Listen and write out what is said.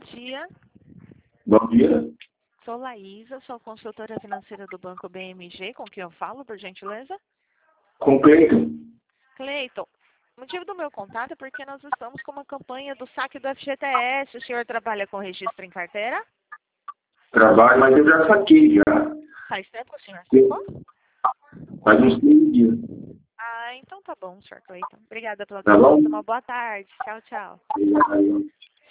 dia. Bom dia. Sou Laísa, sou consultora financeira do Banco BMG. Com quem eu falo, por gentileza? Com Cleiton. Cleiton, o motivo do meu contato é porque nós estamos com uma campanha do saque do FGTS. O senhor trabalha com registro em carteira? Trabalho, mas eu já saquei já. Faz tempo que o senhor sacou? Faz uns 15 dias. Ah, então tá bom, senhor Cleiton. Obrigada pela Tá bom? atenção. Uma boa tarde. Tchau, tchau. Obrigado.